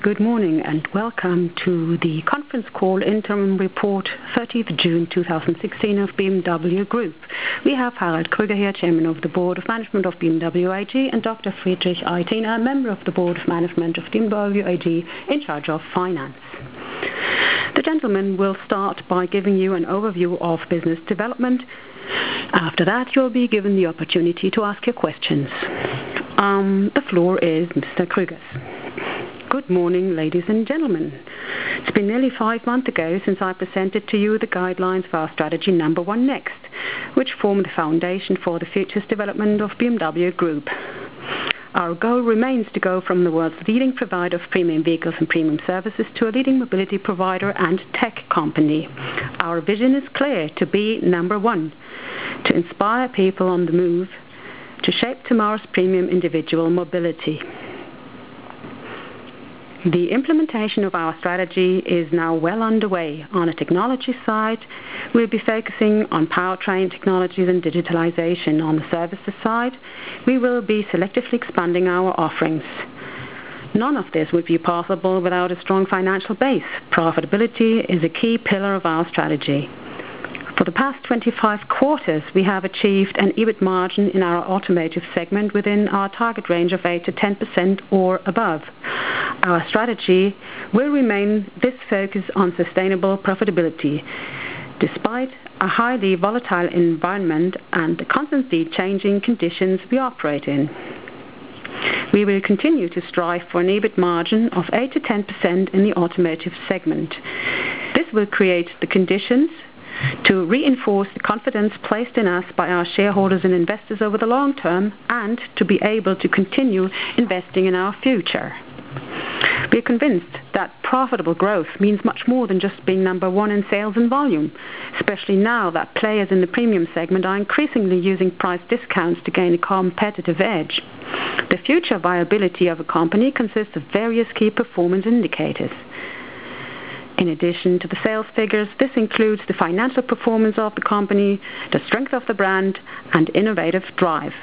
Good morning and welcome to the conference call interim report 30th June 2016 of BMW Group. We have Harald Krüger here, Chairman of the Board of Management of BMW AG, and Dr. Friedrich Eitiner, Member of the Board of Management of BMW AG in charge of finance. The gentlemen will start by giving you an overview of business development. After that, you'll be given the opportunity to ask your questions. The floor is Mr. Krüger's. Good morning, ladies and gentlemen. It's been nearly 5 months ago since I presented to you the guidelines for our strategy number 1 Next, which form the foundation for the future development of BMW Group. Our goal remains to go from the world's leading provider of premium vehicles and premium services to a leading mobility provider and tech company. Our vision is clear: to be number 1, to inspire people on the move, to shape tomorrow's premium individual mobility. The implementation of our strategy is now well underway. On the technology side, we'll be focusing on powertrain technologies and digitalization. On the services side, we will be selectively expanding our offerings. None of this would be possible without a strong financial base. Profitability is a key pillar of our strategy. For the past 25 quarters, we have achieved an EBIT margin in our automotive segment within our target range of 8 to 10% or above. Our strategy will remain this focus on sustainable profitability, despite a highly volatile environment and the constantly changing conditions we operate in. We will continue to strive for an EBIT margin of 8 to 10% in the automotive segment. This will create the conditions to reinforce the confidence placed in us by our shareholders and investors over the long term, and to be able to continue investing in our future. We are convinced that profitable growth means much more than just being number 1 in sales and volume, especially now that players in the premium segment are increasingly using price discounts to gain a competitive edge. The future viability of a company consists of various key performance indicators. In addition to the sales figures, this includes the financial performance of the company, the strength of the brand, and innovative drive.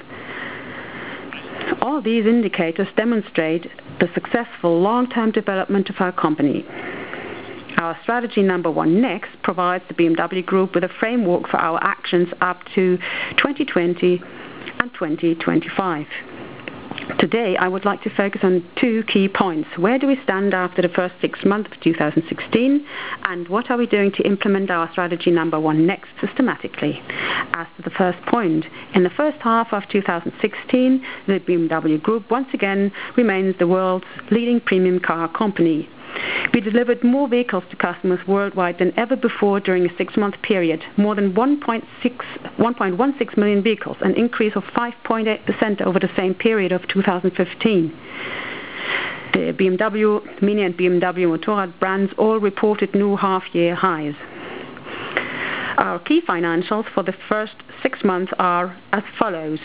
All these indicators demonstrate the successful long-term development of our company. Our strategy number 1 Next provides the BMW Group with a framework for our actions up to 2020 and 2025. Today, I would like to focus on 2 key points. Where do we stand after the first 6 months of 2016, and what are we doing to implement our strategy number 1 Next systematically? As to the first point, in the first half of 2016, the BMW Group once again remains the world's leading premium car company. We delivered more vehicles to customers worldwide than ever before during a 6-month period, more than 1.16 million vehicles, an increase of 5.8% over the same period of 2015. The BMW Mini and BMW Motorrad brands all reported new half-year highs. Our key financials for the first 6 months are as follows: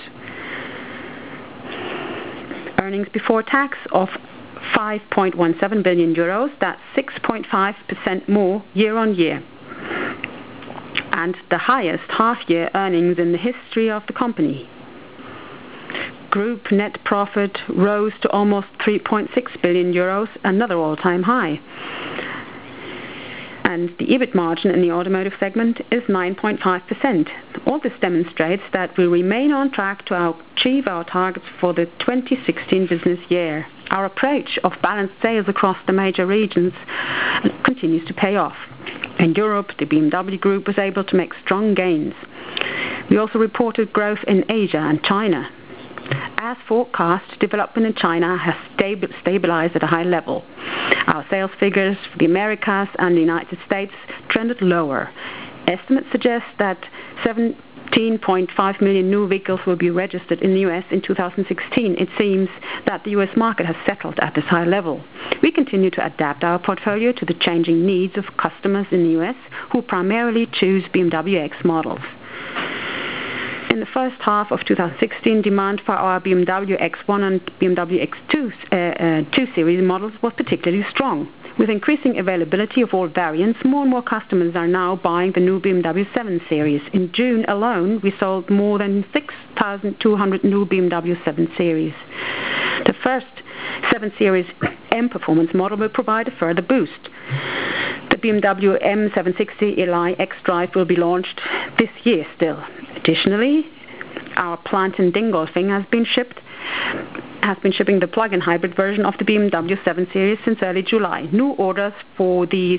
earnings before tax of 5.17 billion euros, that's 6.5% more year-on-year, and the highest half-year earnings in the history of the company. Group net profit rose to almost 3.6 billion euros, another all-time high. And the EBIT margin in the automotive segment is 9.5%. All this demonstrates that we remain on track to achieve our targets for the 2016 business year. Our approach of balanced sales across the major regions continues to pay off. In Europe, the BMW Group was able to make strong gains. We also reported growth in Asia and China. As forecast, development in China has stabilized at a high level. Our sales figures for the Americas and the United States trended lower. Estimates suggest that 17.5 million new vehicles will be registered in the US in 2016. It seems that the US market has settled at this high level. We continue to adapt our portfolio to the changing needs of customers in the US who primarily choose BMW X models. In the first half of 2016, demand for our BMW X1 and BMW X2 2 Series models was particularly strong. With increasing availability of all variants, more and more customers are now buying the new BMW 7 Series. In June alone, we sold more than 6,200 new BMW 7 Series. The first 7 Series M Performance model will provide a further boost. The BMW M760 Li xDrive will be launched this year still. Additionally, our plant in Dingolfing has been shipping the plug-in hybrid version of the BMW 7 Series since early July. New orders for the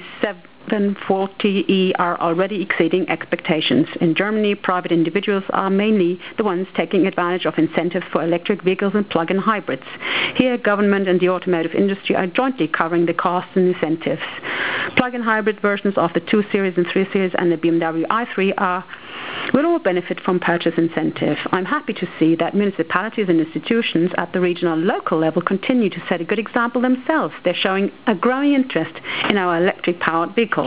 740e are already exceeding expectations. In Germany, private individuals are mainly the ones taking advantage of incentives for electric vehicles and plug-in hybrids. Here, government and the automotive industry are jointly covering the costs and incentives. Plug-in hybrid versions of the 2 Series and 3 Series and the BMW i3 will all benefit from purchase incentive. I'm happy to see that municipalities and institutions at the regional and local level continue to set a good example themselves. They're showing a growing interest in our electric-powered vehicles.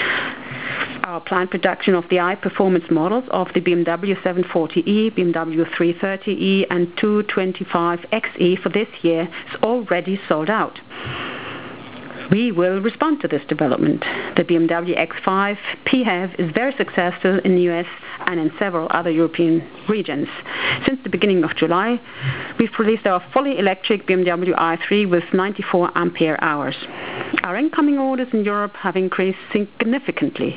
Our planned production of the i-Performance models of the BMW 740e, BMW 330e and 225xe for this year is already sold out. We will respond to this development. The BMW X5 PHEV is very successful in the US and in several other European regions. Since the beginning of July, we've released our fully electric BMW i3 with 94 ampere hours. Our incoming orders in Europe have increased significantly.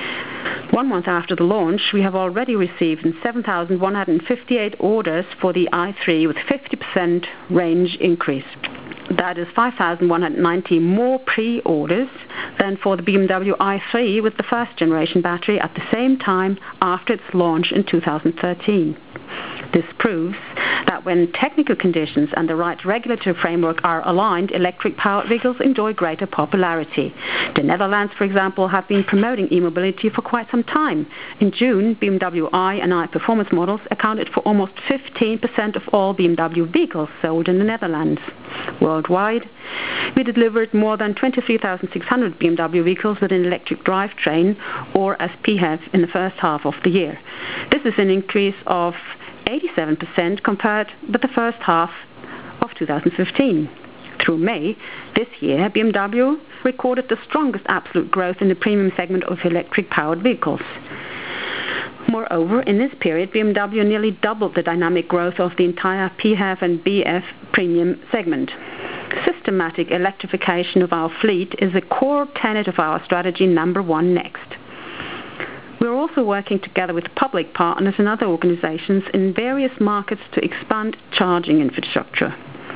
1 month after the launch, we have already received 7,158 orders for the i3 with 50% range increase. That is 5,190 more pre-orders than for the BMW i3 with the first generation battery at the same time after its launch in 2013. This proves that when technical conditions and the right regulatory framework are aligned, electric-powered vehicles enjoy greater popularity. The Netherlands, for example, have been promoting e-mobility for quite some time. In June, BMW i and i-Performance models accounted for almost 15% of all BMW vehicles sold in the Netherlands. Worldwide, we delivered more than 23,600 BMW vehicles with an electric drivetrain or as PHEV in the first half of the year. This is an increase of 87% compared with the first half of 2015. Through May this year, BMW recorded the strongest absolute growth in the premium segment of electric-powered vehicles. Moreover, in this period, BMW nearly doubled the dynamic growth of the entire PHEV and BEV premium segment. Systematic electrification of our fleet is a core tenet of our strategy number 1 next. We're also working together with public partners and other organizations in various markets to expand charging infrastructure.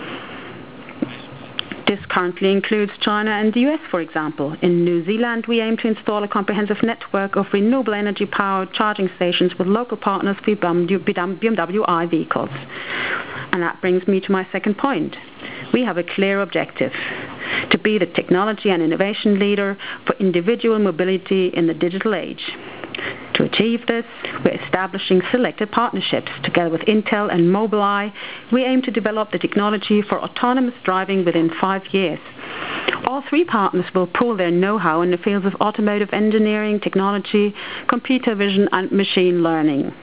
This currently includes China and the US, for example. In New Zealand, we aim to install a comprehensive network of renewable energy-powered charging stations with local partners for BMW i vehicles. And that brings me to my second point. We have a clear objective: to be the technology and innovation leader for individual mobility in the digital age. To achieve this, we're establishing selected partnerships. Together with Intel and Mobileye, we aim to develop the technology for autonomous driving within 5 years. All 3 partners will pool their know-how in the fields of automotive engineering, technology, computer vision, and machine learning.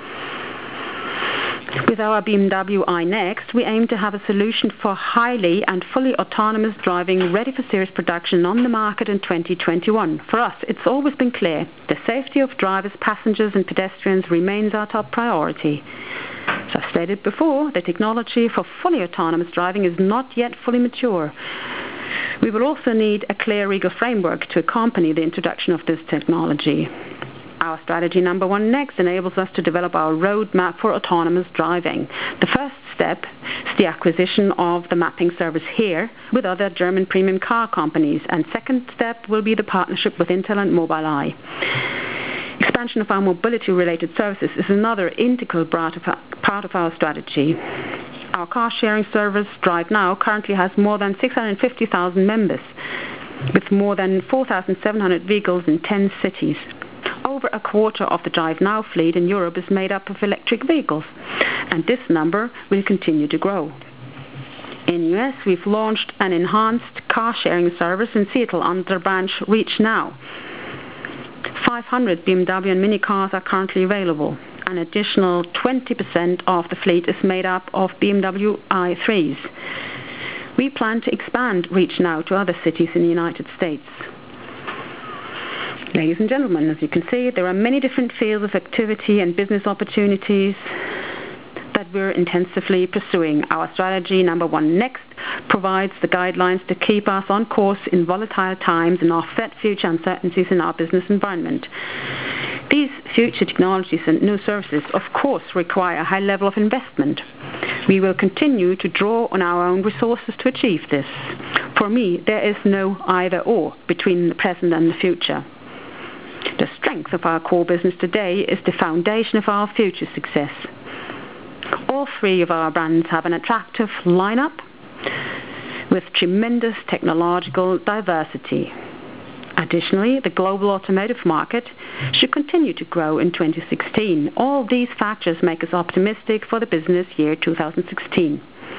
With our BMW iNext, we aim to have a solution for highly and fully autonomous driving ready for series production on the market in 2021. For us, it's always been clear: the safety of drivers, passengers and pedestrians remains our top priority. As I've stated before, the technology for fully autonomous driving is not yet fully mature. We will also need a clear legal framework to accompany the introduction of this technology. Our strategy number 1 next enables us to develop our roadmap for autonomous driving. The first step is the acquisition of the mapping service HERE with other German premium car companies, and second step will be the partnership with Intel and Mobileye. Expansion of our mobility-related services is another integral part of our strategy. Our car-sharing service DriveNow currently has more than 650,000 members, with more than 4,700 vehicles in 10 cities. Over a quarter of the DriveNow fleet in Europe is made up of electric vehicles, and this number will continue to grow. In the US, we've launched an enhanced car-sharing service in Seattle under the branch ReachNow. 500 BMW and Mini cars are currently available. An additional 20% of the fleet is made up of BMW i3s. We plan to expand ReachNow to other cities in the United States. Ladies and gentlemen, as you can see, there are many different fields of activity and business opportunities that we're intensively pursuing. Our strategy number 1 Next provides the guidelines to keep us on course in volatile times and offset future uncertainties in our business environment. These future technologies and new services, of course, require a high level of investment. We will continue to draw on our own resources to achieve this. For me, there is no either-or between the present and the future. The strength of our core business today is the foundation of our future success. All 3 of our brands have an attractive lineup with tremendous technological diversity. Additionally, the global automotive market should continue to grow in 2016. All these factors make us optimistic for the business year 2016.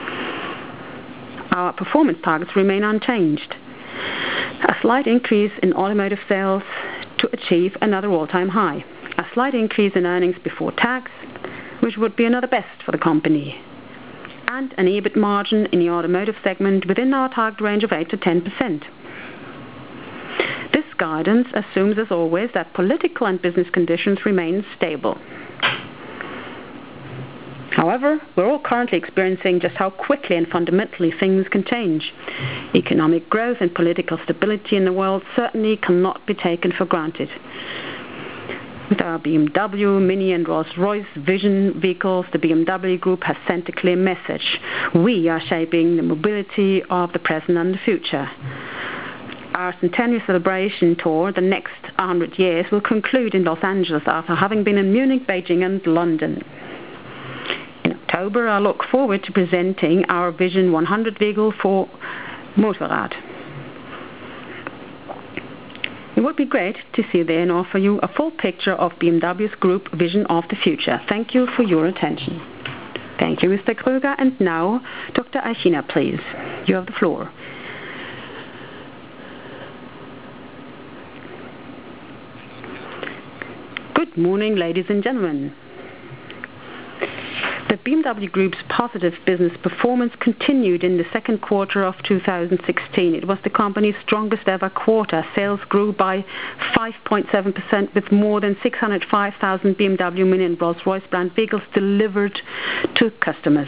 Our performance targets remain unchanged. A slight increase in automotive sales to achieve another all-time high. A slight increase in earnings before tax, which would be another best for the company. And an EBIT margin in the automotive segment within our target range of 8 to 10%. This guidance assumes, as always, that political and business conditions remain stable. However, we're all currently experiencing just how quickly and fundamentally things can change. Economic growth and political stability in the world certainly cannot be taken for granted. With our BMW, Mini and Rolls-Royce Vision vehicles, the BMW Group has sent a clear message. We are shaping the mobility of the present and the future. Our centennial celebration tour, the next 100 years, will conclude in Los Angeles after having been in Munich, Beijing and London. In October, I look forward to presenting our Vision 100 vehicle for Motorrad. It would be great to see you there and offer you a full picture of BMW's Group Vision of the Future. Thank you for your attention. Thank you, Mr. Kröger. And now, Dr. Eichiner, please. You have the floor. Good morning, ladies and gentlemen. The BMW Group's positive business performance continued in the second quarter of 2016. It was the company's strongest ever quarter. Sales grew by 5.7% with more than 605,000 BMW, Mini and Rolls-Royce brand vehicles delivered to customers.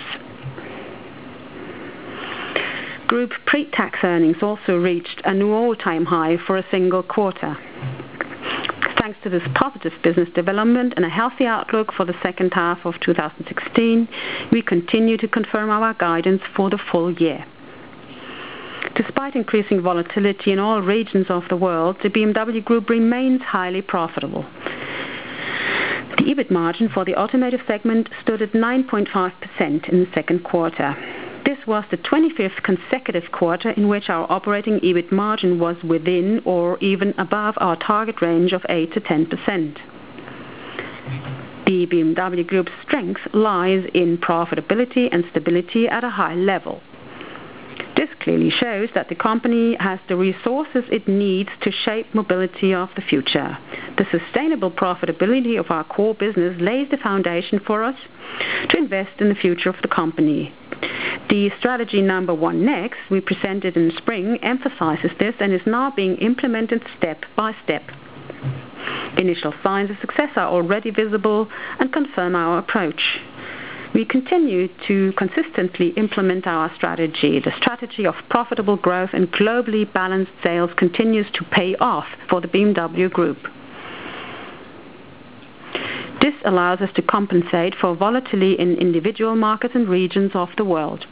Group pre-tax earnings also reached a new all-time high for a single quarter. Thanks to this positive business development and a healthy outlook for the second half of 2016, we continue to confirm our guidance for the full year. Despite increasing volatility in all regions of the world, the BMW Group remains highly profitable. The EBIT margin for the automotive segment stood at 9.5% in the second quarter. This was the 25th consecutive quarter in which our operating EBIT margin was within or even above our target range of 8 to 10%. The BMW Group's strength lies in profitability and stability at a high level. This clearly shows that the company has the resources it needs to shape mobility of the future. The sustainable profitability of our core business lays the foundation for us to invest in the future of the company. The strategy number 1 Next, we presented in spring, emphasizes this and is now being implemented step by step. Initial signs of success are already visible and confirm our approach. We continue to consistently implement our strategy. The strategy of profitable growth and globally balanced sales continues to pay off for the BMW Group. This allows us to compensate for volatility in individual markets and regions of the world.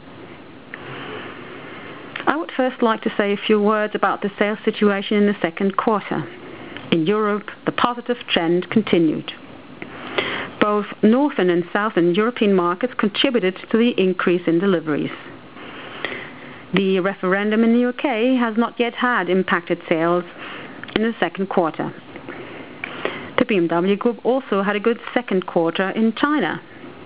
I would first like to say a few words about the sales situation in the second quarter. In Europe, the positive trend continued. Both Northern and Southern European markets contributed to the increase in deliveries. The referendum in the UK has not yet had impacted sales in the second quarter. The BMW Group also had a good second quarter in China.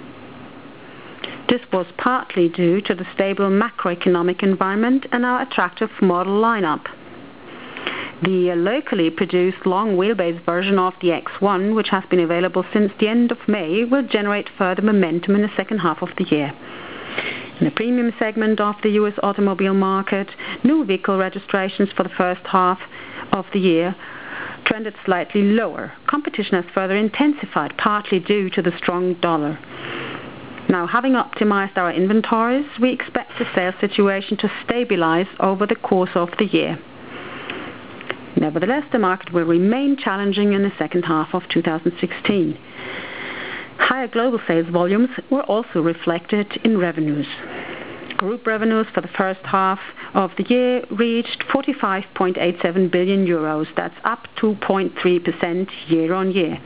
This was partly due to the stable macroeconomic environment and our attractive model lineup. The locally produced long wheelbase version of the X1, which has been available since the end of May, will generate further momentum in the second half of the year. In the premium segment of the US automobile market, new vehicle registrations for the first half of the year trended slightly lower. Competition has further intensified, partly due to the strong dollar. Now, having optimized our inventories, we expect the sales situation to stabilize over the course of the year. Nevertheless, the market will remain challenging in the second half of 2016. Higher global sales volumes were also reflected in revenues. Group revenues for the first half of the year reached 45.87 billion euros. That's up 2.3% year-on-year.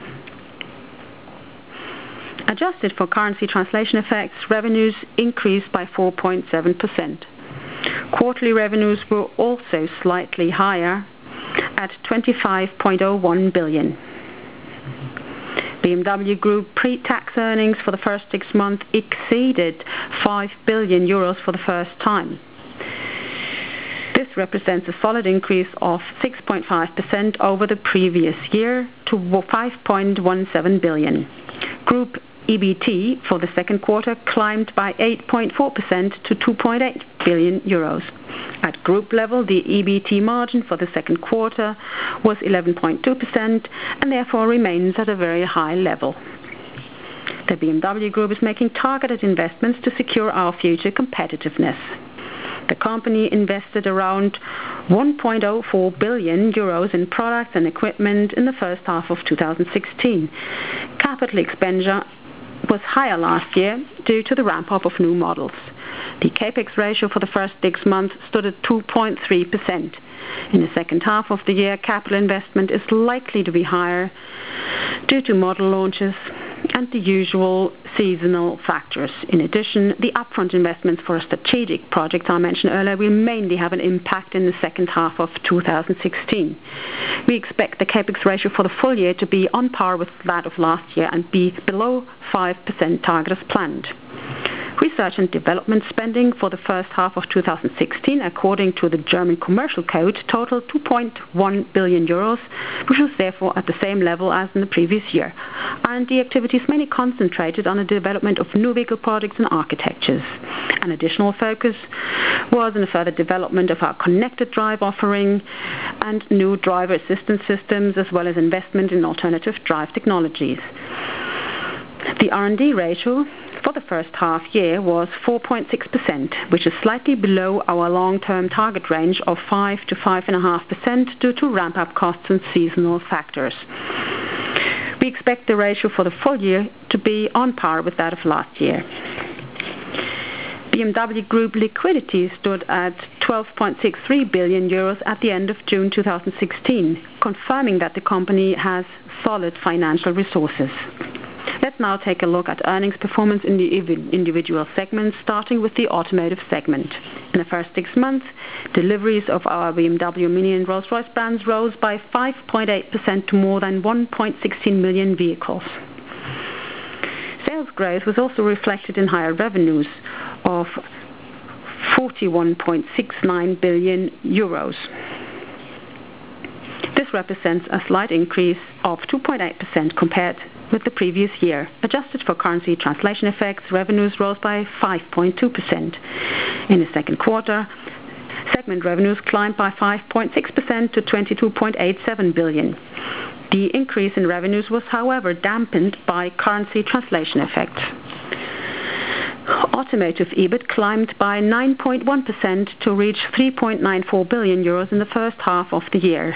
Adjusted for currency translation effects, revenues increased by 4.7%. Quarterly revenues were also slightly higher at 25.01 billion. BMW Group pre-tax earnings for the first 6 months exceeded 5 billion euros for the first time. This represents a solid increase of 6.5% over the previous year to 5.17 billion. Group EBT for the second quarter climbed by 8.4% to 2.8 billion euros. At group level, the EBT margin for the second quarter was 11.2% and therefore remains at a very high level. The BMW Group is making targeted investments to secure our future competitiveness. The company invested around 1.04 billion euros in products and equipment in the first half of 2016. Capital expenditure was higher last year due to the ramp-up of new models. The capex ratio for the first 6 months stood at 2.3%. In the second half of the year, capital investment is likely to be higher due to model launches and the usual seasonal factors. In addition, the upfront investments for strategic projects I mentioned earlier will mainly have an impact in the second half of 2016. We expect the capex ratio for the full year to be on par with that of last year and be below 5% target as planned. Research and development spending for the first half of 2016, according to the German Commercial Code, totaled 2.1 billion euros, which was therefore at the same level as in the previous year. R&D activities mainly concentrated on the development of new vehicle products and architectures. An additional focus was in the further development of our connected drive offering and new driver assistance systems, as well as investment in alternative drive technologies. The R&D ratio for the first half year was 4.6%, which is slightly below our long-term target range of 5 to 5.5% due to ramp-up costs and seasonal factors. We expect the ratio for the full year to be on par with that of last year. BMW Group liquidity stood at 12.63 billion euros at the end of June 2016, confirming that the company has solid financial resources. Let's now take a look at earnings performance in the individual segments, starting with the automotive segment. In the first 6 months, deliveries of our BMW, Mini and Rolls-Royce brands rose by 5.8% to more than 1.16 million vehicles. Sales growth was also reflected in higher revenues of 41.69 billion euros. This represents a slight increase of 2.8% compared with the previous year. Adjusted for currency translation effects, revenues rose by 5.2%. In the second quarter, segment revenues climbed by 5.6% to 22.87 billion. The increase in revenues was, however, dampened by currency translation effects. Automotive EBIT climbed by 9.1% to reach 3.94 billion euros in the first half of the year.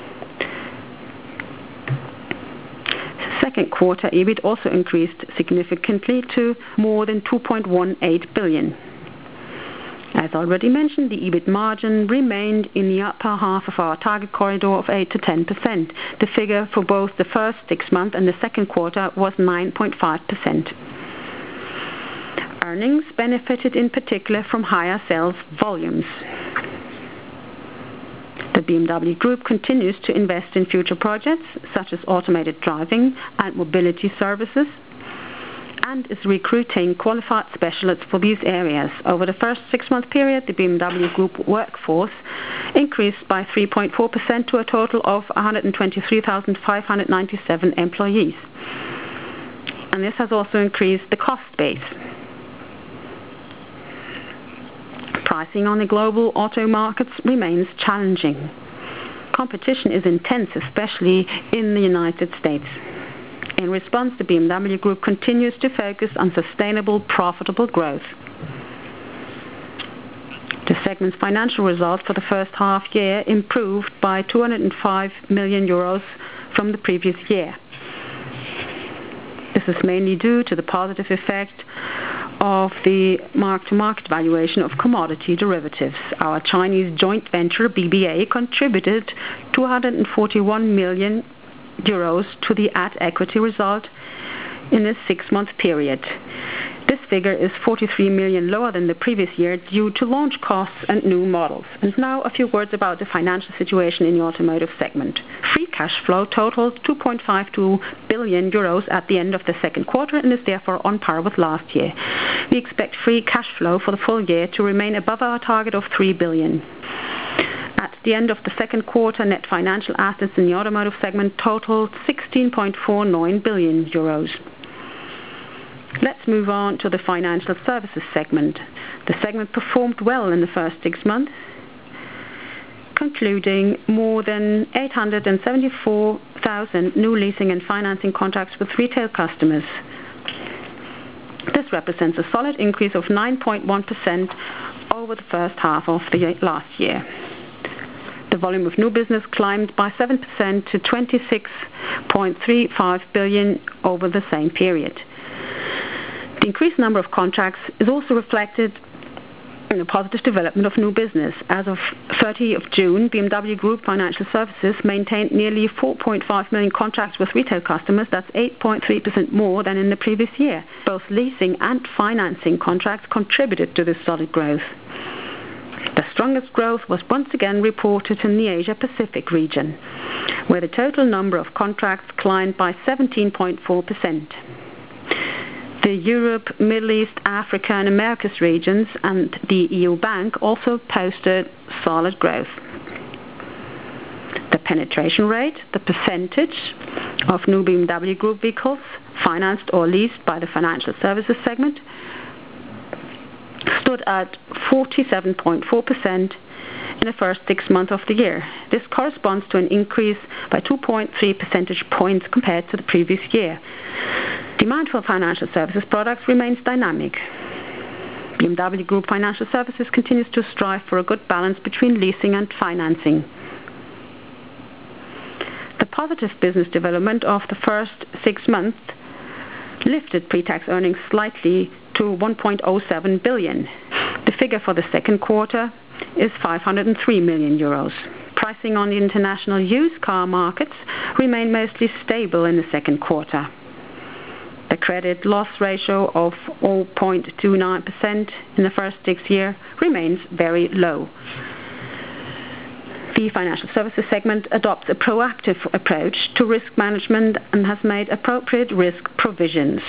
Second quarter EBIT also increased significantly to more than 2.18 billion. As already mentioned, the EBIT margin remained in the upper half of our target corridor of 8 to 10%. The figure for both the first 6 months and the second quarter was 9.5%. Earnings benefited in particular from higher sales volumes. The BMW Group continues to invest in future projects such as automated driving and mobility services and is recruiting qualified specialists for these areas. Over the first 6-month period, the BMW Group workforce increased by 3.4% to a total of 123,597 employees. And this has also increased the cost base. Pricing on the global auto markets remains challenging. Competition is intense, especially in the United States. In response, the BMW Group continues to focus on sustainable, profitable growth. The segment's financial results for the first half year improved by 205 million euros from the previous year. This is mainly due to the positive effect of the mark-to-market valuation of commodity derivatives. Our Chinese joint venture, BBA, contributed 241 million euros to the at-equity result in a 6-month period. This figure is 43 million lower than the previous year due to launch costs and new models. And now a few words about the financial situation in the automotive segment. Free cash flow totaled 2.52 billion euros at the end of the second quarter and is therefore on par with last year. We expect free cash flow for the full year to remain above our target of 3 billion. At the end of the second quarter, net financial assets in the automotive segment totaled 16.49 billion euros. Let's move on to the financial services segment. The segment performed well in the first 6 months, concluding more than 874,000 new leasing and financing contracts with retail customers. This represents a solid increase of 9.1% over the first half of the last year. The volume of new business climbed by 7% to 26.35 billion over the same period. The increased number of contracts is also reflected in the positive development of new business. As of 30 of June, BMW Group Financial Services maintained nearly 4.5 million contracts with retail customers. That's 8.3% more than in the previous year. Both leasing and financing contracts contributed to this solid growth. The strongest growth was once again reported in the Asia-Pacific region, where the total number of contracts climbed by 17.4%. The Europe, Middle East, Africa and Americas regions and the EU Bank also posted solid growth. The penetration rate, the percentage of new BMW Group vehicles financed or leased by the financial services segment, stood at 47.4% in the first 6 months of the year. This corresponds to an increase by 2.3 percentage points compared to the previous year. Demand for financial services products remains dynamic. BMW Group Financial Services continues to strive for a good balance between leasing and financing. The positive business development of the first 6 months lifted pre-tax earnings slightly to 1.07 billion. The figure for the second quarter is 503 million euros. Pricing on the international used car markets remained mostly stable in the second quarter. The credit loss ratio of 0.29% in the first 6 years remains very low. The financial services segment adopts a proactive approach to risk management and has made appropriate risk provisions.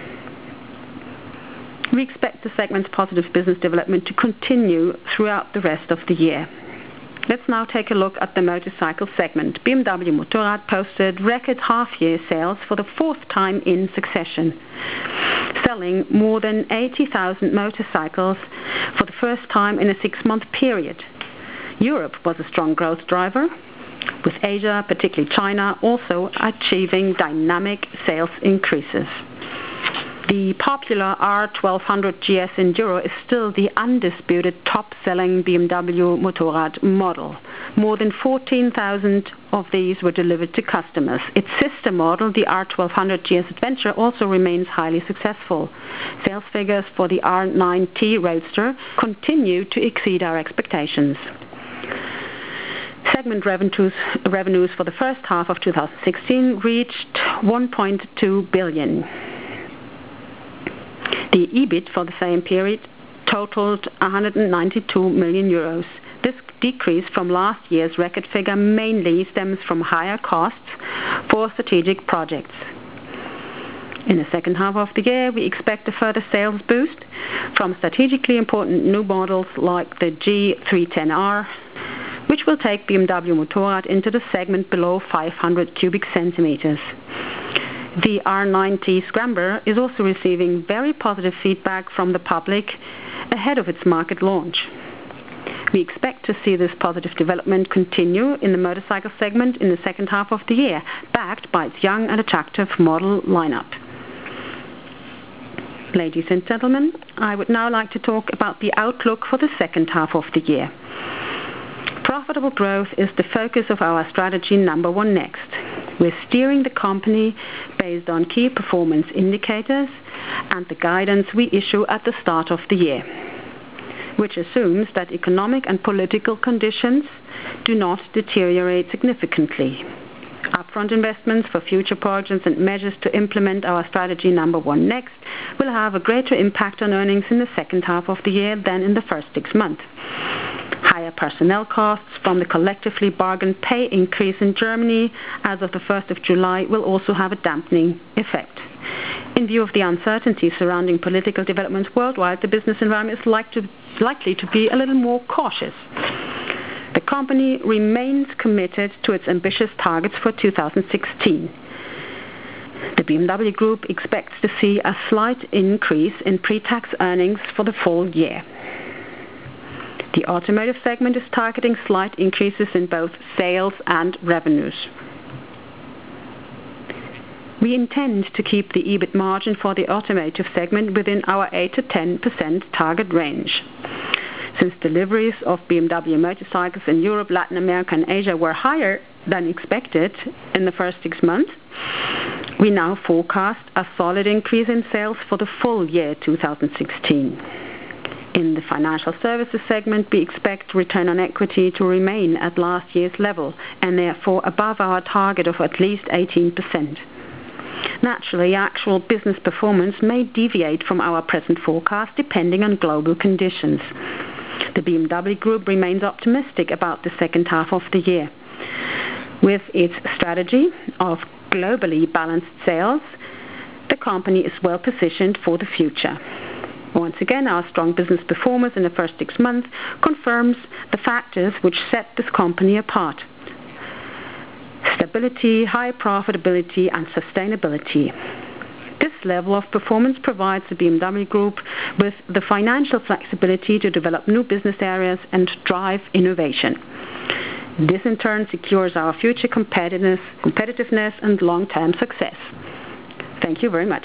We expect the segment's positive business development to continue throughout the rest of the year. Let's now take a look at the motorcycle segment. BMW Motorrad posted record half-year sales for the 4th time in succession, selling more than 80,000 motorcycles for the first time in a 6-month period. Europe was a strong growth driver, with Asia, particularly China, also achieving dynamic sales increases. The popular R1200 GS Enduro is still the undisputed top-selling BMW Motorrad model. More than 14,000 of these were delivered to customers. Its sister model, the R1200 GS Adventure, also remains highly successful. Sales figures for the R9T Roadster continue to exceed our expectations. Segment revenues for the first half of 2016 reached 1.2 billion. The EBIT for the same period totaled 192 million euros. This decrease from last year's record figure mainly stems from higher costs for strategic projects. In the second half of the year, we expect a further sales boost from strategically important new models like the G310R, which will take BMW Motorrad into the segment below 500 cubic centimeters. The R9T Scrambler is also receiving very positive feedback from the public ahead of its market launch. We expect to see this positive development continue in the motorcycle segment in the second half of the year, backed by its young and attractive model lineup. Ladies and gentlemen, I would now like to talk about the outlook for the second half of the year. Profitable growth is the focus of our strategy number 1 Next. We're steering the company based on key performance indicators and the guidance we issue at the start of the year, which assumes that economic and political conditions do not deteriorate significantly. Upfront investments for future projects and measures to implement our strategy number 1 Next will have a greater impact on earnings in the second half of the year than in the first 6 months. Higher personnel costs from the collectively bargained pay increase in Germany as of the 1st of July will also have a dampening effect. In view of the uncertainty surrounding political developments worldwide, the business environment is likely to be a little more cautious. The company remains committed to its ambitious targets for 2016. The BMW Group expects to see a slight increase in pre-tax earnings for the full year. The automotive segment is targeting slight increases in both sales and revenues. We intend to keep the EBIT margin for the automotive segment within our 8 to 10% target range. Since deliveries of BMW motorcycles in Europe, Latin America and Asia were higher than expected in the first 6 months, we now forecast a solid increase in sales for the full year 2016. In the financial services segment, we expect return on equity to remain at last year's level and therefore above our target of at least 18%. Naturally, actual business performance may deviate from our present forecast depending on global conditions. The BMW Group remains optimistic about the second half of the year. With its strategy of globally balanced sales, the company is well positioned for the future. Once again, our strong business performance in the first 6 months confirms the factors which set this company apart: stability, high profitability and sustainability. This level of performance provides the BMW Group with the financial flexibility to develop new business areas and drive innovation. This in turn secures our future competitiveness and long-term success. Thank you very much.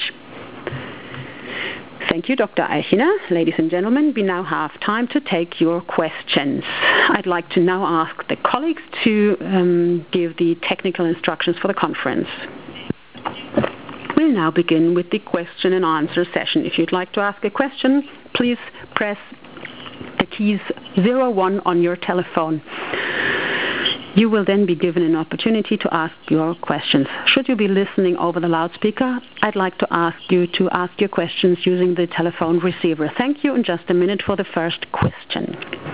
Thank you, Dr. Eichinger. Ladies and gentlemen, we now have time to take your questions. I'd like to now ask the colleagues to give the technical instructions for the conference. We'll now begin with the question and answer session. If you'd like to ask a question, please press the keys 01 on your telephone. You will then be given an opportunity to ask your questions. Should you be listening over the loudspeaker, I'd like to ask you to ask your questions using the telephone receiver. Thank you. In just a minute for the first question.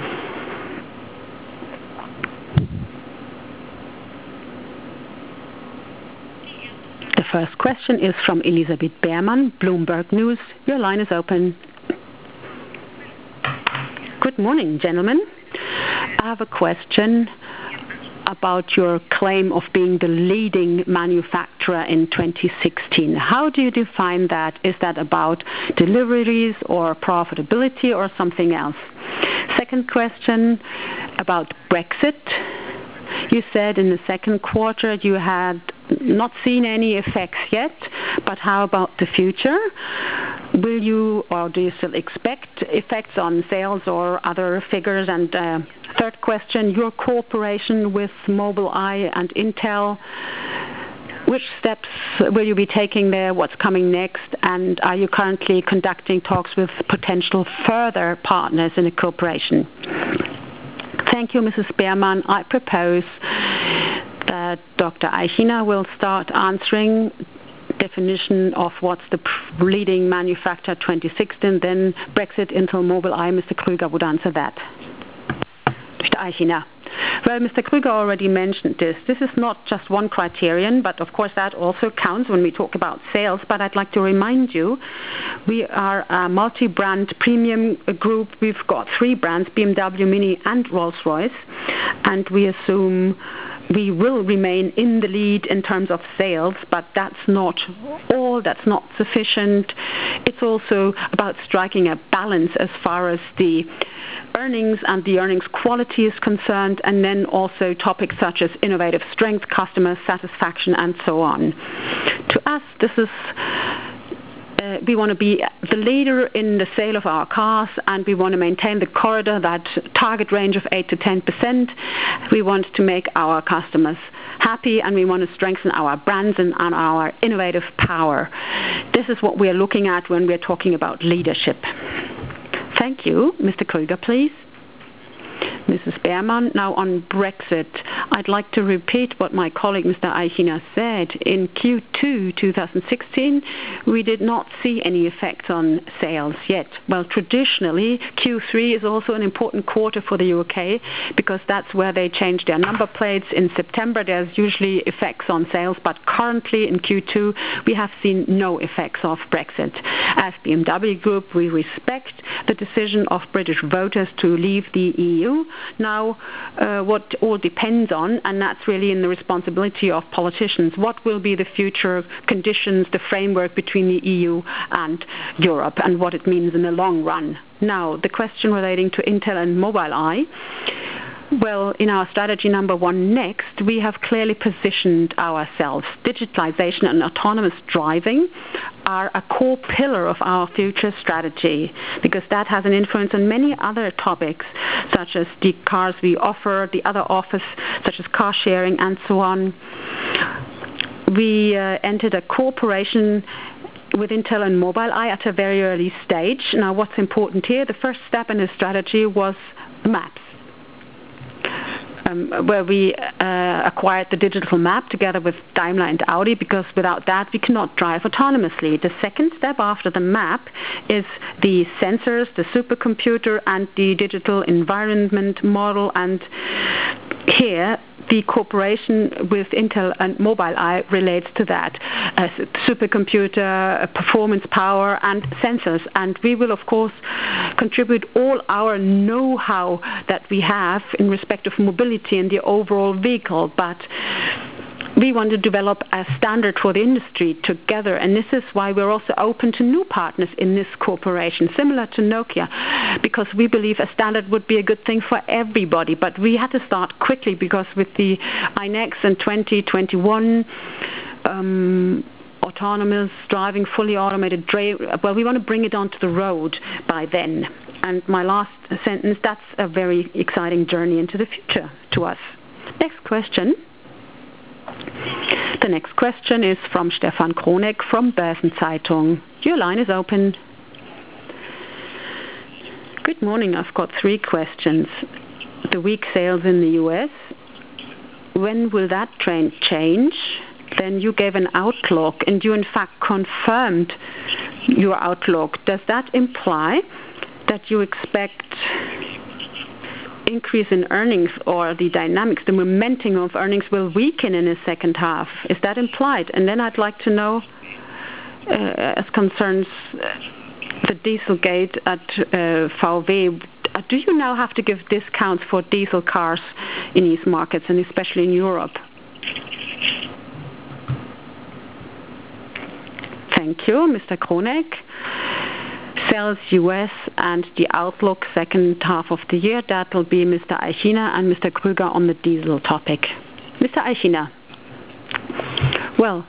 The first question is from Elisabeth Beermann, Bloomberg News. Your line is open. Good morning, gentlemen. I have a question about your claim of being the leading manufacturer in 2016. How do you define that? Is that about deliveries or profitability or something else? Second question about Brexit. You said in the second quarter you had not seen any effects yet, but how about the future? Will you or do you still expect effects on sales or other figures? And third question, your cooperation with Mobileye and Intel, which steps will you be taking there? What's coming next? And are you currently conducting talks with potential further partners in a cooperation? Thank you, Mrs. Beermann. I propose that Dr. Eichinger will start answering definition of what's the leading manufacturer 2016, then Brexit, Intel, Mobileye. Mr. Krüger would answer that. Dr. Eichinger. Well, Mr. Krüger already mentioned this. This is not just one criterion, but of course that also counts when we talk about sales. But I'd like to remind you, we are a multi-brand premium group. We've got 3 brands, BMW, Mini and Rolls-Royce. And we assume we will remain in the lead in terms of sales, but that's not all, that's not sufficient. It's also about striking a balance as far as the earnings and the earnings quality is concerned, and then also topics such as innovative strength, customer satisfaction, and so on. To us, this is we want to be the leader in the sale of our cars, and we want to maintain the corridor, that target range of 8 to 10%. We want to make our customers happy, and we want to strengthen our brands and our innovative power. This is what we are looking at when we are talking about leadership. Thank you. Mr. Krüger, please. Mrs. Beermann, now on Brexit, I'd like to repeat what my colleague Mr. Eichiner said. In Q2 2016, we did not see any effect on sales yet. Well, traditionally, Q3 is also an important quarter for the UK because that's where they change their number plates. In September, there's usually effects on sales, but currently in Q2, we have seen no effects of Brexit. As BMW Group, we respect the decision of British voters to leave the EU. Now, what all depends on, and that's really in the responsibility of politicians, what will be the future conditions, the framework between the EU and Europe, and what it means in the long run. Now, the question relating to Intel and Mobileye. Well, in our strategy number 1 next, we have clearly positioned ourselves. Digitalization and autonomous driving are a core pillar of our future strategy because that has an influence on many other topics, such as the cars we offer, the other offers, such as car sharing and so on. We entered a cooperation with Intel and Mobileye at a very early stage. Now, what's important here, the first step in the strategy was maps. Where we acquired the digital map together with Daimler and Audi, because without that we cannot drive autonomously. The second step after the map is the sensors, the supercomputer, and the digital environment model. And here the cooperation with Intel and Mobileye relates to that. Supercomputer, performance power, and sensors. And we will, of course, contribute all our know-how that we have in respect of mobility and the overall vehicle. But we want to develop a standard for the industry together, and this is why we're also open to new partners in this cooperation, similar to Nokia, because we believe a standard would be a good thing for everybody. But we had to start quickly because with the iNEXT in 2021, autonomous driving, fully automated well, we want to bring it onto the road by then. And my last sentence, that's a very exciting journey into the future to us. Next question. The next question is from Stefan Kronek from Börsenzeitung. Your line is open. Good morning. I've got 3 questions. The weak sales in the US, when will that trend change? Then you gave an outlook, and you in fact confirmed your outlook. Does that imply that you expect increase in earnings, or the dynamics, the momentum of earnings will weaken in the second half? Is that implied? And then I'd like to know, as concerns the Dieselgate at VW, do you now have to give discounts for diesel cars in these markets, and especially in Europe? Thank you, Mr. Kronek. Sales US and the outlook second half of the year, that will be Mr. Eichiner and Mr. Krüger on the diesel topic. Mr. Eichiner. Well,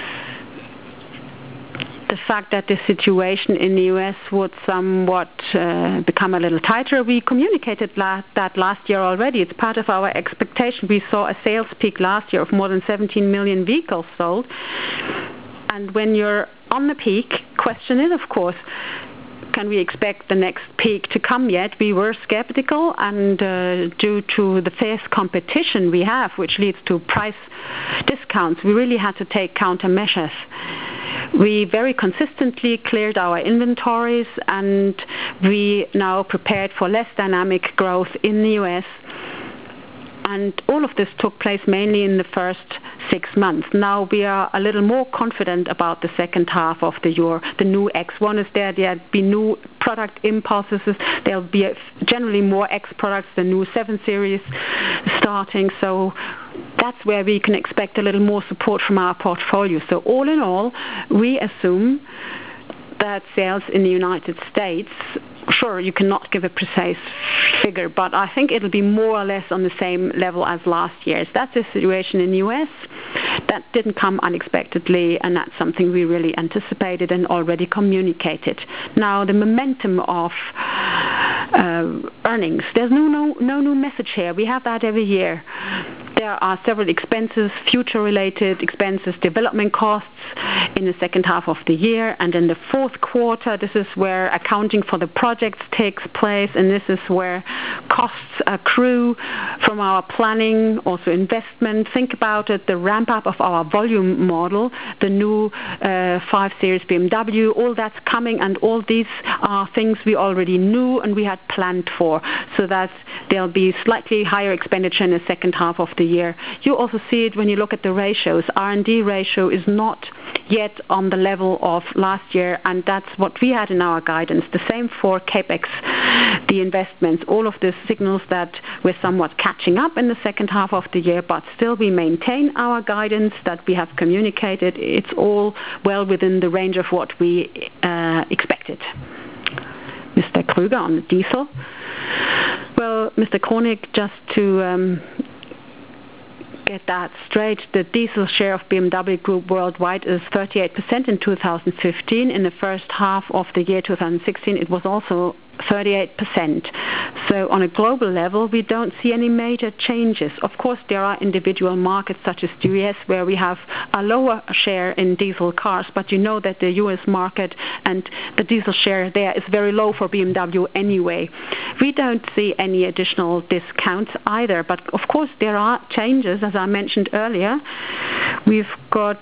the fact that the situation in the US would somewhat become a little tighter, we communicated that last year already. It's part of our expectation. We saw a sales peak last year of more than 17 million vehicles sold. And when you're on the peak, question is, of course, can we expect the next peak to come yet? We were skeptical, and due to the fierce competition we have, which leads to price discounts, we really had to take countermeasures. We very consistently cleared our inventories, and we now prepared for less dynamic growth in the US. And all of this took place mainly in the first 6 months. Now we are a little more confident about the second half of the year. The new X1 is there. There'll be new product impulses. There'll be generally more X products, the new 7 Series starting. So that's where we can expect a little more support from our portfolio. So all in all, we assume that sales in the United States, sure, you cannot give a precise figure, but I think it'll be more or less on the same level as last year's. That's the situation in the US. That didn't come unexpectedly, and that's something we really anticipated and already communicated. Now, the momentum of earnings, there's no new message here. We have that every year. There are several expenses, future-related expenses, development costs in the second half of the year, and in the fourth quarter, this is where accounting for the projects takes place, and this is where costs accrue from our planning, also investment. Think about it, the ramp-up of our volume model, the new 5 Series BMW, all that's coming, and all these are things we already knew and we had planned for, so that there'll be slightly higher expenditure in the second half of the year. You also see it when you look at the ratios. R&D ratio is not yet on the level of last year, and that's what we had in our guidance. The same for CapEx, the investments. All of this signals that we're somewhat catching up in the second half of the year, but still we maintain our guidance that we have communicated. It's all well within the range of what we expected. Mr. Krüger on the diesel. Well, Mr. Koenig, just to get that straight, the diesel share of BMW Group worldwide is 38% in 2015. In the first half of the year 2016, it was also 38%. So on a global level, we don't see any major changes. Of course, there are individual markets such as the US where we have a lower share in diesel cars, but you know that the US market and the diesel share there is very low for BMW anyway. We don't see any additional discounts either, but of course there are changes, as I mentioned earlier. We've got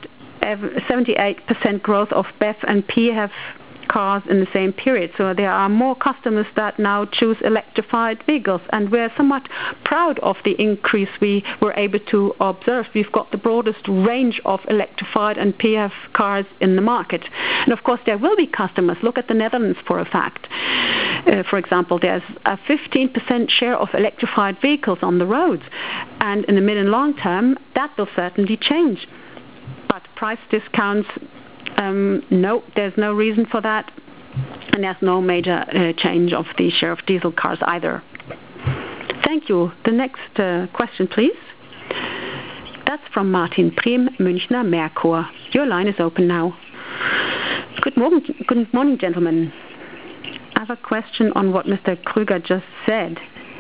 78% growth of BEV and PHEV cars in the same period. So there are more customers that now choose electrified vehicles, and we're somewhat proud of the increase we were able to observe. We've got the broadest range of electrified and PHEV cars in the market. And of course there will be customers. Look at the Netherlands for a fact. For example, there's a 15% share of electrified vehicles on the roads, and in the mid and long term that will certainly change. But price discounts, no, there's no reason for that, and there's no major change of the share of diesel cars either. Thank you. The next question, please. That's from Martin Priem, Münchner Merkur. Your line is open now. Good morning, gentlemen. I have a question on what Mr. Krüger just said.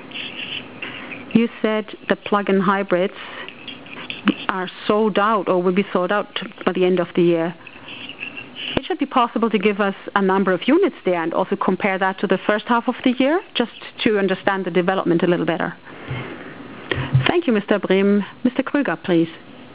You said the plug-in hybrids are sold out or will be sold out by the end of the year. It should be possible to give us a number of units there and also compare that to the first half of the year, just to understand the development a little better. Thank you, Mr. Brehm. Mr. Krüger, please.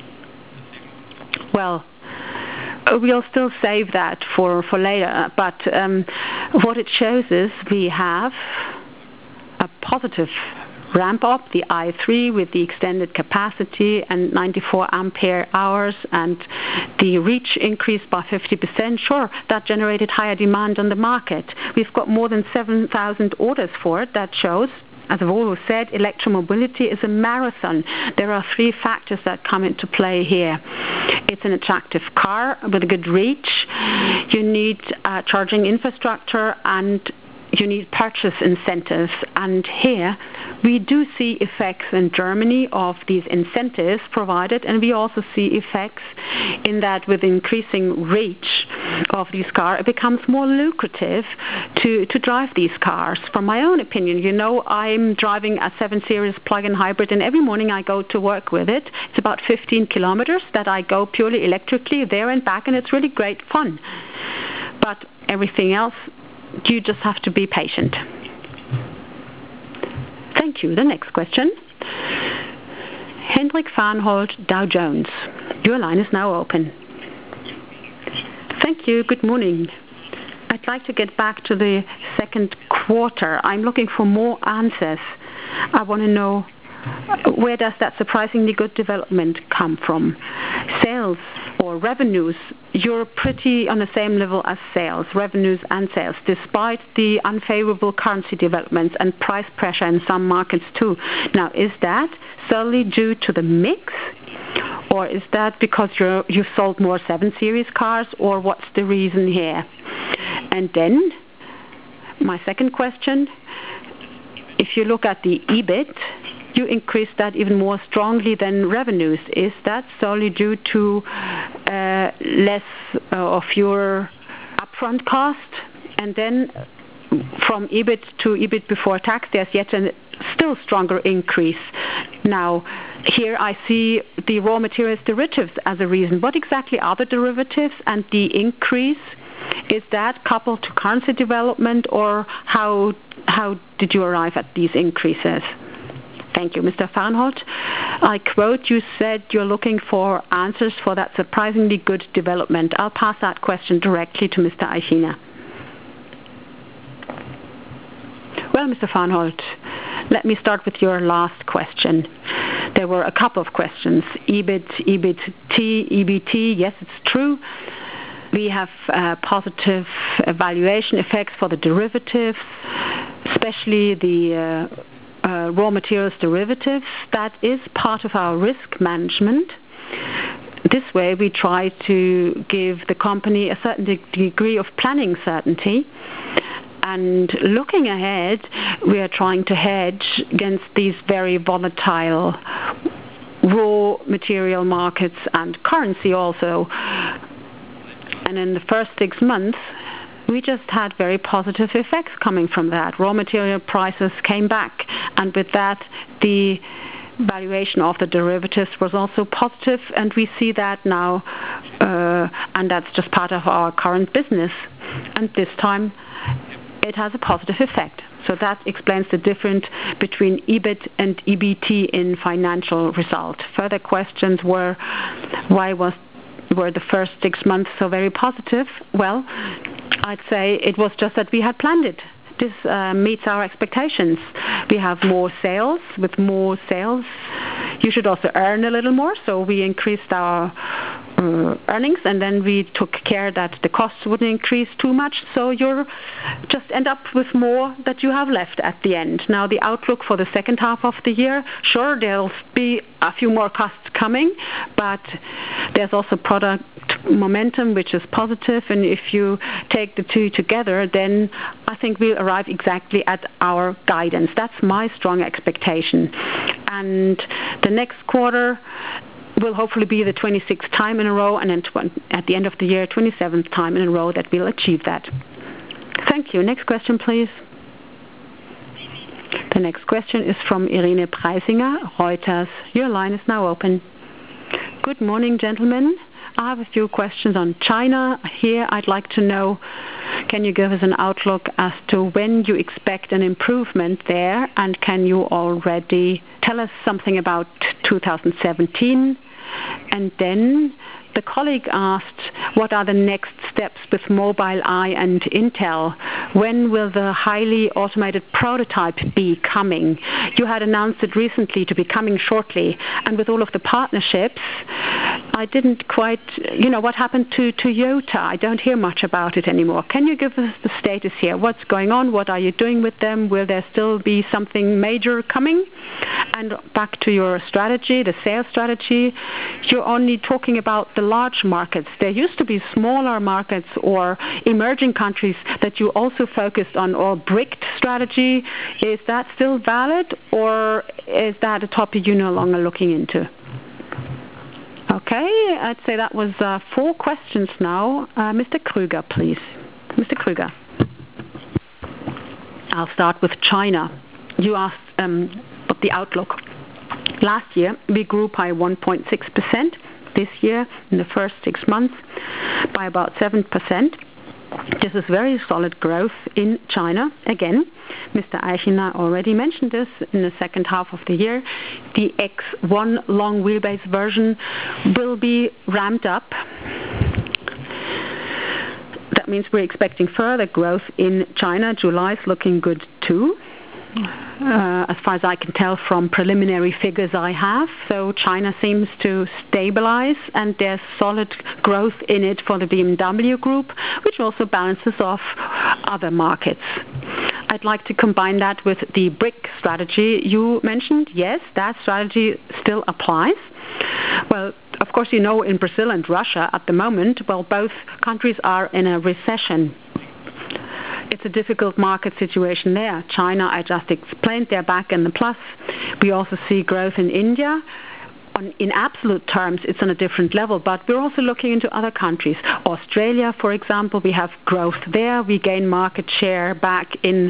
Well, we'll still save that for later, but what it shows is we have a positive ramp up, the i3 with the extended capacity and 94 ampere hours, and the reach increased by 50%. Sure, that generated higher demand on the market. We've got more than 7,000 orders for it. That shows, as I've always said, electromobility is a marathon. There are 3 factors that come into play here. It's an attractive car with a good reach. You need charging infrastructure, and you need purchase incentives. And here we do see effects in Germany of these incentives provided, and we also see effects in that with increasing reach of these cars, it becomes more lucrative to drive these cars. From my own opinion, you know, I'm driving a 7 Series plug-in hybrid, and every morning I go to work with it. It's about 15 kilometers that I go purely electrically there and back, and it's really great fun. But everything else, you just have to be patient. Thank you. The next question. Hendrik Farnhold, Dow Jones. Your line is now open. Thank you. Good morning. I'd like to get back to the second quarter. I'm looking for more answers. I want to know, where does that surprisingly good development come from? Sales or revenues, you're pretty on the same level as sales, revenues and sales, despite the unfavorable currency developments and price pressure in some markets too. Now, is that solely due to the mix, or is that because you've sold more 7 Series cars, or what's the reason here? And then, my second question, if you look at the EBIT, you increase that even more strongly than revenues. Is that solely due to less or fewer upfront cost? And then from EBIT to EBIT before tax, there's yet a still stronger increase. Now, here I see the raw materials derivatives as a reason. What exactly are the derivatives and the increase? Is that coupled to currency development, or how did you arrive at these increases? Thank you, Mr. Fahrenholz. I quote, you said you're looking for answers for that surprisingly good development. I'll pass that question directly to Mr. Eichiner. Well, Mr. Fahrenholz, let me start with your last question. There were a couple of questions. EBIT, EBIT, EBT, yes, it's true. We have positive valuation effects for the derivatives, especially the raw materials derivatives. That is part of our risk management. This way we try to give the company a certain degree of planning certainty. And looking ahead, we are trying to hedge against these very volatile raw material markets and currency also. And in the first 6 months, we just had very positive effects coming from that. Raw material prices came back, and with that, the valuation of the derivatives was also positive, and we see that now, and that's just part of our current business. And this time, it has a positive effect. So that explains the difference between EBIT and EBT in financial result. Further questions were, why were the first 6 months so very positive? Well, I'd say it was just that we had planned it. This meets our expectations. We have more sales. With more sales, you should also earn a little more. So we increased our earnings, and then we took care that the costs wouldn't increase too much. So you just end up with more that you have left at the end. Now, the outlook for the second half of the year, sure, there'll be a few more costs coming, but there's also product momentum, which is positive, and if you take the two together, then I think we'll arrive exactly at our guidance. That's my strong expectation. And the next quarter will hopefully be the 26th time in a row, and then at the end of the year, 27th time in a row that we'll achieve that. Thank you. Next question, please. The next question is from Irene Preisinger, Reuters. Your line is now open. Good morning, gentlemen. I have a few questions on China. Here, I'd like to know, can you give us an outlook as to when you expect an improvement there, and can you already tell us something about 2017? And then the colleague asked, what are the next steps with Mobileye and Intel? When will the highly automated prototype be coming? You had announced it recently to be coming shortly, and with all of the partnerships, I didn't quite, what happened to Toyota? I don't hear much about it anymore. Can you give us the status here? What's going on? What are you doing with them? Will there still be something major coming? And back to your strategy, the sales strategy, you're only talking about the large markets. There used to be smaller markets or emerging countries that you also focused on, or BRICS strategy. Is that still valid, or is that a topic you're no longer looking into? Okay, I'd say that was 4 questions now. Mr. Krüger, please. Mr. Krüger. I'll start with China. You asked what the outlook. Last year, we grew by 1.6%. This year, in the first 6 months, by about 7%. This is very solid growth in China. Again, Mr. Eichiner already mentioned this in the second half of the year. The X1 long wheelbase version will be ramped up. That means we're expecting further growth in China. July is looking good too. as far as I can tell from preliminary figures I have. So China seems to stabilize, and there's solid growth in it for the BMW Group, which also balances off other markets. I'd like to combine that with the BRIC strategy you mentioned. Yes, that strategy still applies. Well, of course, you know, in Brazil and Russia at the moment, well, both countries are in a recession. It's a difficult market situation there. China, I just explained, they're back in the plus. We also see growth in India. In absolute terms, it's on a different level, but we're also looking into other countries. Australia, for example, we have growth there. We gain market share back in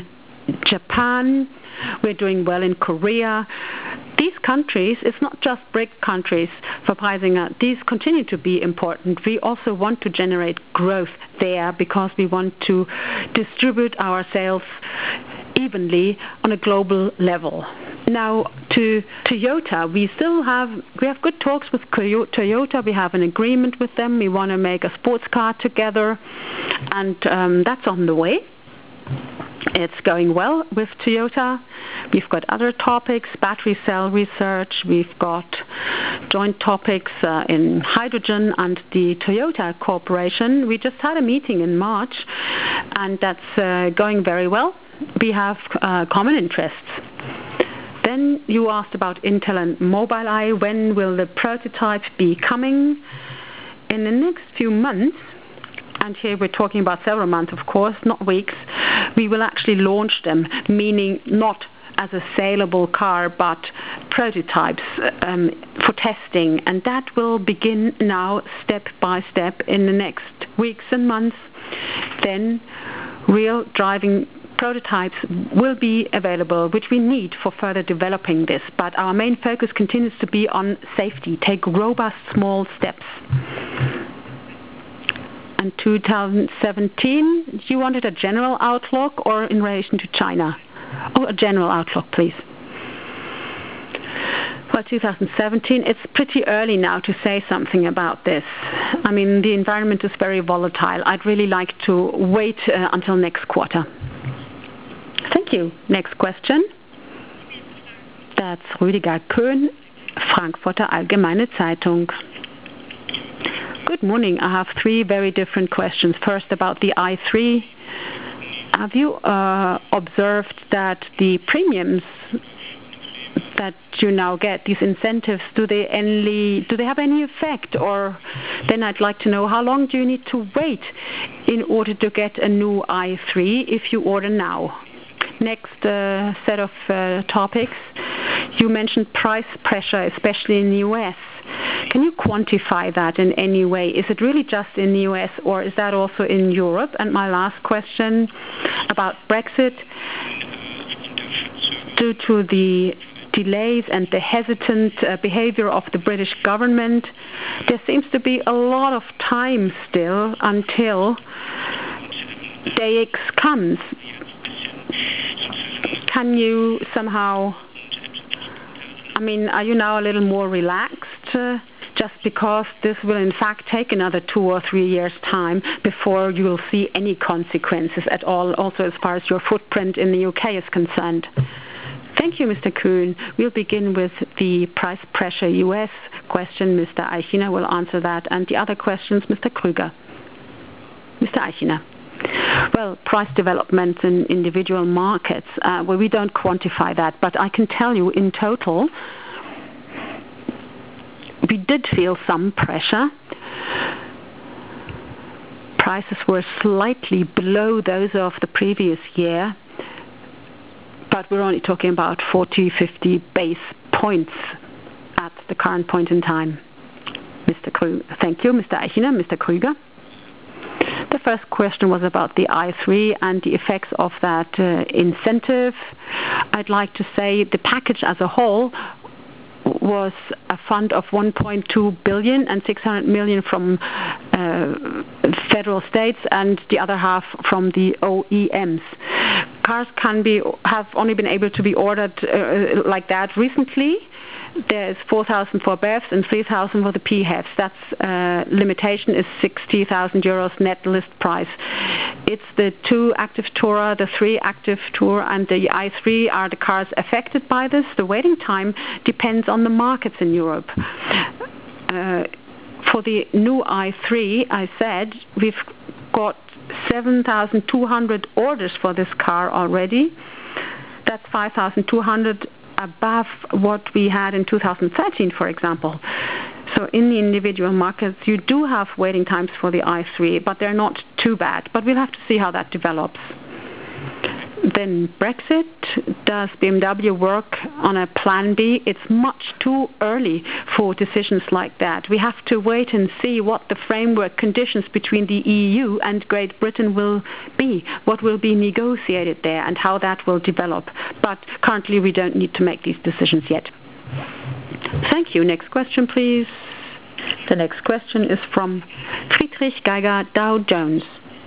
Japan. We're doing well in Korea. These countries, it's not just BRIC countries for Preisinger. These continue to be important. We also want to generate growth there because we want to distribute our sales evenly on a global level. Now, to Toyota, we have good talks with Toyota. We have an agreement with them. We want to make a sports car together, and that's on the way. It's going well with Toyota. We've got other topics, battery cell research. We've got joint topics in hydrogen and the Toyota Corporation. We just had a meeting in March, and that's going very well. We have common interests. Then you asked about Intel and Mobileye. When will the prototype be coming? In the next few months, and here we're talking about several months, of course, not weeks, we will actually launch them, meaning not as a saleable car, but prototypes for testing. And that will begin now, step by step, in the next weeks and months. Then real driving prototypes will be available, which we need for further developing this. But our main focus continues to be on safety. Take robust small steps. And 2017, you wanted a general outlook or in relation to China? Oh, a general outlook, please. Well, 2017, it's pretty early now to say something about this. I mean, the environment is very volatile. I'd really like to wait until next quarter. Thank you. Next question. That's Rüdiger Köhn, Frankfurter Allgemeine Zeitung. Good morning. I have three very different questions. First, about the i3. Have you observed that the premiums that you now get, these incentives, do they have any effect? Or then I'd like to know, how long do you need to wait in order to get a new i3 if you order now? Next set of topics. You mentioned price pressure, especially in the US. Can you quantify that in any way? Is it really just in the US, or is that also in Europe? And my last question about Brexit. Due to the delays and the hesitant behavior of the British government, there seems to be a lot of time still until day X comes. Can you somehow, are you now a little more relaxed just because this will in fact take another 2 or 3 years' time before you will see any consequences at all, also as far as your footprint in the UK is concerned? Thank you, Mr. Kuhn. We'll begin with the price pressure US question. Mr. Eichiner will answer that, and the other questions, Mr. Krüger. Mr. Eichiner. Well, price developments in individual markets, we don't quantify that, but I can tell you in total, we did feel some pressure. Prices were slightly below those of the previous year, but we're only talking about 40, 50 base points at the current point in time. Mr. Krüger. Thank you, Mr. Eichiner. Mr. Krüger. The first question was about the i3 and the effects of that incentive. I'd like to say the package as a whole was a fund of 1.2 billion and 600 million from federal states and the other half from the OEMs. Cars have only been able to be ordered like that recently. There's 4,000 for BEVs and 3,000 for the PHEVs. That's limitation is 60,000 euros net list price. It's the 2 Active Tourer, the 3 Active Tourer, and the i3 are the cars affected by this. The waiting time depends on the markets in Europe. For the new i3, I said we've got 7,200 orders for this car already. That's 5,200 above what we had in 2013, for example. So in the individual markets, you do have waiting times for the i3, but they're not too bad. But we'll have to see how that develops. Then Brexit. Does BMW work on a plan B? It's much too early for decisions like that. We have to wait and see what the framework conditions between the EU and Great Britain will be, what will be negotiated there and how that will develop. But currently we don't need to make these decisions yet. Thank you. Next question, please. The next question is from Friedrich Geiger, Dow Jones.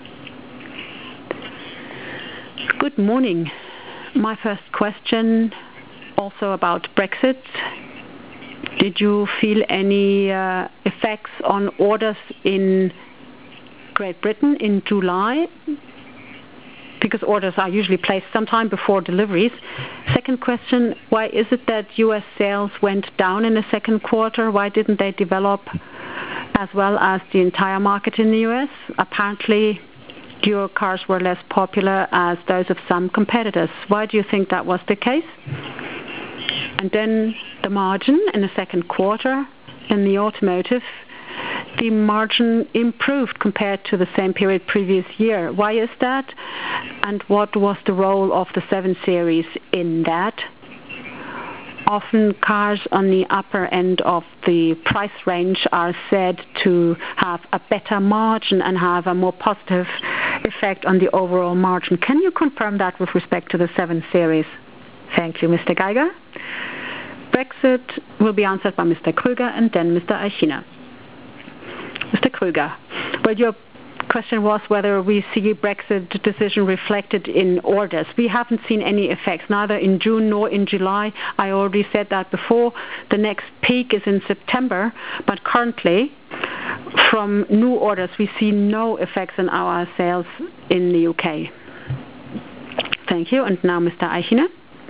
Good morning. My first question, also about Brexit. Did you feel any effects on orders in Great Britain in July? Because orders are usually placed sometime before deliveries. Second question, why is it that US sales went down in the second quarter? Why didn't they develop as well as the entire market in the US? Apparently, your cars were less popular as those of some competitors. Why do you think that was the case? And then the margin in the second quarter in the automotive, the margin improved compared to the same period previous year. Why is that? And what was the role of the 7 Series in that? Often cars on the upper end of the price range are said to have a better margin and have a more positive effect on the overall margin. Can you confirm that with respect to the 7 Series? Thank you, Mr. Geiger. Brexit will be answered by Mr. Krüger and then Mr. Eichiner. Mr. Krüger, well, your question was whether we see Brexit decision reflected in orders. We haven't seen any effects, neither in June nor in July. I already said that before. The next peak is in September, but currently, from new orders, we see no effects in our sales in the UK. Thank you. And now Mr. Eichiner.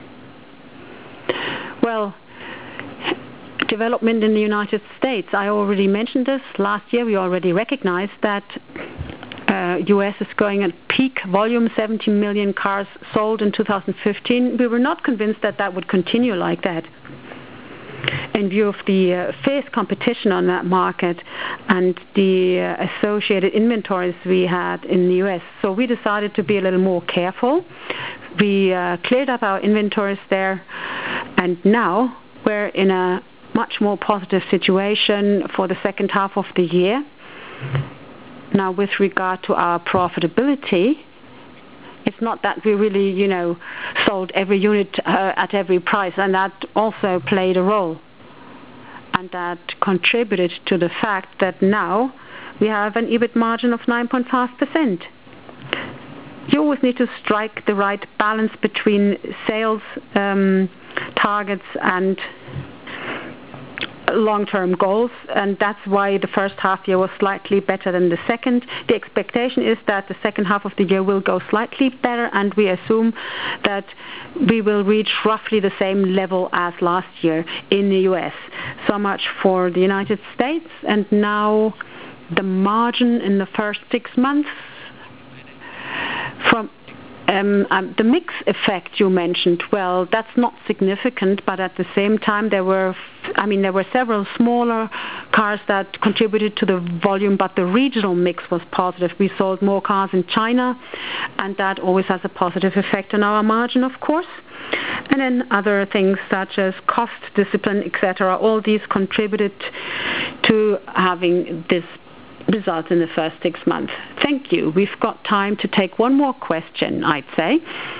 Well, development in the United States. I already mentioned this. Last year we already recognized that US is going at peak volume, 70 million cars sold in 2015. We were not convinced that that would continue like that. In view of the fierce competition on that market and the associated inventories we had in the US. So we decided to be a little more careful. We cleared up our inventories there, and now we're in a much more positive situation for the second half of the year. Now, with regard to our profitability, it's not that we really, sold every unit at every price, and that also played a role. And that contributed to the fact that now we have an EBIT margin of 9.5%. You always need to strike the right balance between sales targets and long-term goals, and that's why the first half year was slightly better than the second. The expectation is that the second half of the year will go slightly better, and we assume that we will reach roughly the same level as last year in the US. So much for the United States. And now the margin in the first 6 months from the mix effect you mentioned, well, that's not significant, but at the same time there were several smaller cars that contributed to the volume, but the regional mix was positive. We sold more cars in China, and that always has a positive effect on our margin, of course. And then other things such as cost discipline, etc., all these contributed to having this result in the first 6 months. Thank you. We've got time to take one more question, I'd say.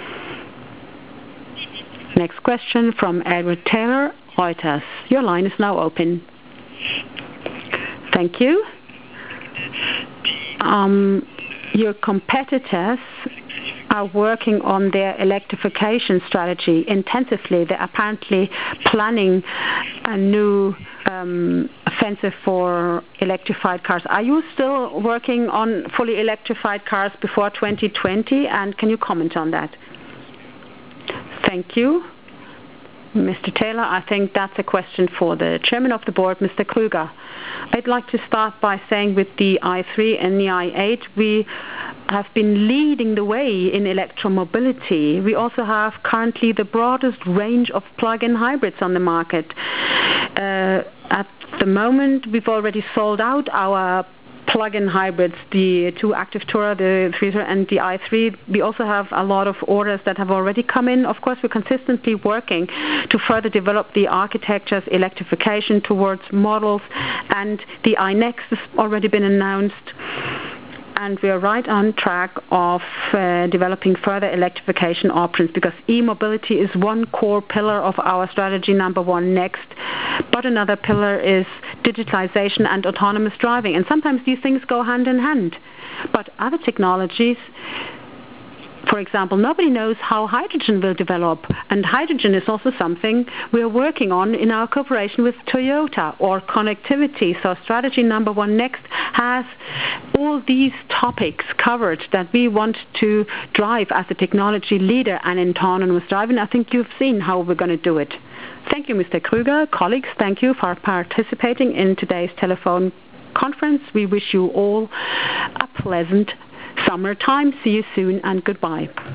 Next question from Edward Taylor, Reuters. Your line is now open. Thank you. Your competitors are working on their electrification strategy intensively. They're apparently planning a new offensive for electrified cars. Are you still working on fully electrified cars before 2020? And can you comment on that? Thank you. Mr. Taylor, I think that's a question for the Chairman of the Board, Mr. Krüger. I'd like to start by saying with the i3 and the i8, we have been leading the way in electromobility. We also have currently the broadest range of plug-in hybrids on the market. At the moment, we've already sold out our plug-in hybrids, the two Active Tourer, the 3 and the i3. We also have a lot of orders that have already come in. Of course, we're consistently working to further develop the architecture's electrification towards models, and the iNext has already been announced. And we are right on track of developing further electrification options, because e-mobility is one core pillar of our strategy number 1 next, but another pillar is digitalization and autonomous driving. And sometimes these things go hand in hand. But other technologies, for example, nobody knows how hydrogen will develop, and hydrogen is also something we are working on in our cooperation with Toyota, or connectivity. So strategy number 1 next has all these topics covered that we want to drive as a technology leader and in autonomous driving. I think you've seen how we're going to do it. Thank you, Mr. Krüger. Colleagues, thank you for participating in today's telephone conference. We wish you all a pleasant summertime. See you soon and goodbye.